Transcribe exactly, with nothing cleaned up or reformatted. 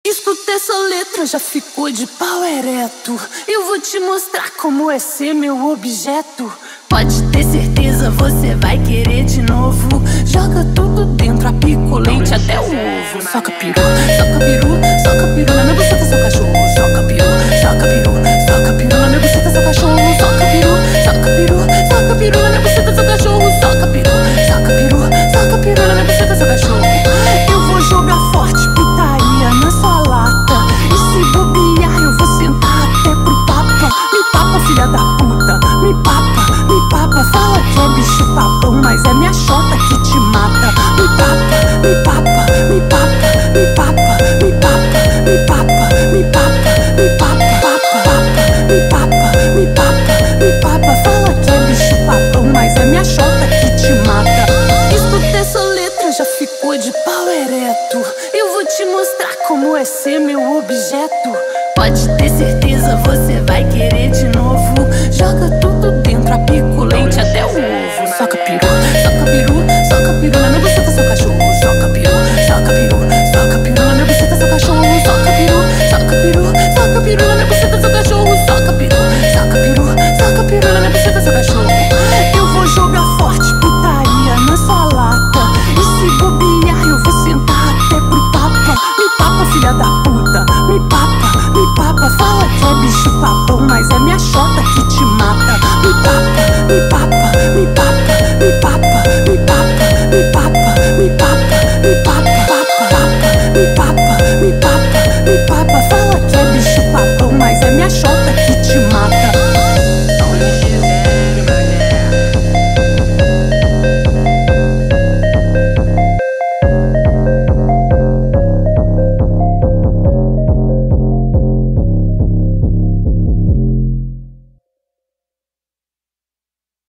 Escuta essa letra, já ficou de pau ereto. Eu vou te mostrar como é ser meu objeto. Pode ter certeza, você vai querer de novo. Joga tudo dentro, a pico, leite até o ovo. Soca peru, soca peru, soca peru na minha buceta, seu cachorro. Soca peru, soca peru, soca peru na minha buceta, seu cachorro. Soca peru, soca peru, soca peru na minha buceta, seu cachorro. Soca peru, soca peru, soca peru na minha buceta, seu cachorro. Eu vou jogar forte, putaria na sua lata. E se bobear, eu vou sentar até pro papa. Me papa, filha da puta, me papa, me papa. Fala que é bicho papão, mas é minha xota que te mata. Me papa, me papa, me papa, me papa, me papa, me papa, me papa, me papa, papa, papa, me papa, me papa, me papa. Fala que é bicho papão, mas é minha xota que te mata. Escuta essa letra, já ficou de pau ereto. Eu vou te mostrar como é ser meu objeto. Pode ter certeza, você vai querer de novo. Joga tudo dentro, a pico, leite até o ovo. Soca peru, soca peru, soca peru na minha buceta, seu cachorro. Soca peru, soca peru, soca peru na minha buceta, seu cachorro. Soca peru, soca peru, soca peru na minha buceta, seu cachorro. Soca peru, soca peru, soca peru na minha buceta, seu cachorro. Eu vou jogar forte, putaria na sua lata. E se bobear, eu vou sentar até pro papa. Me papa, filha da puta, me papa, me papa. Fala que é bicho papão, mas é minha xota que te mata. Me papa, me papa, me papa, me papa, me papa, me papa, me papa, me papa, papa, papa, me papa, me papa, me papa.